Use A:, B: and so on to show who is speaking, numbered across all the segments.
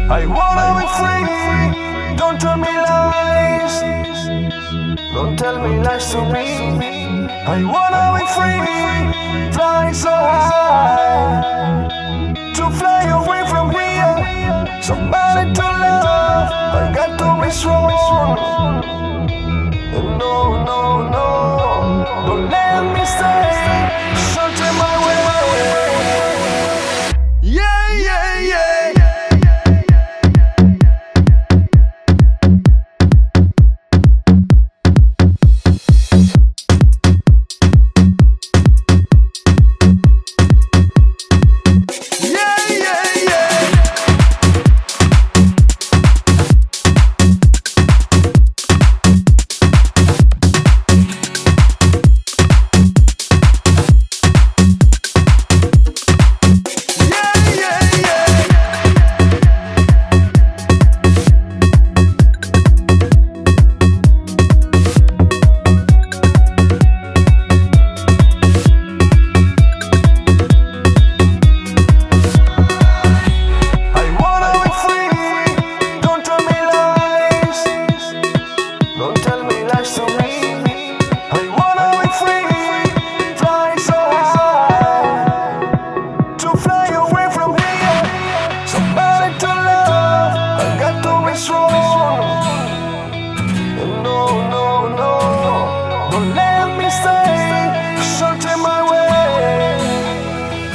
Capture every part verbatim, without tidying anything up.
A: I wanna be free. Don't tell me lies. Don't tell me lies to me. I wanna be free. Fly so high. To fly away from here. Somebody to love. I got to be strong. No, no, no. Don't let me stay. Something my way. Yeah, yeah, yeah.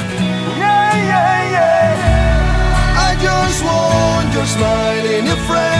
A: Smile in your friend.